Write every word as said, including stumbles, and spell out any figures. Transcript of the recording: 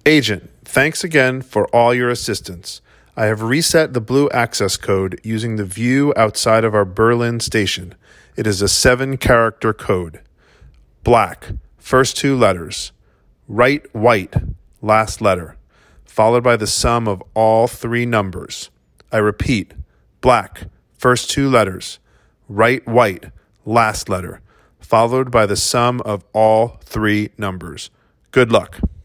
Agent, thanks again for all your assistance. I have reset the blue access code using the view outside of our Berlin station. It is a seven-character code. Black, first two letters. Write white, last letter, followed by the sum of all three numbers. I repeat, black, first two letters. Write white, last letter, followed by the sum of all three numbers. Good luck.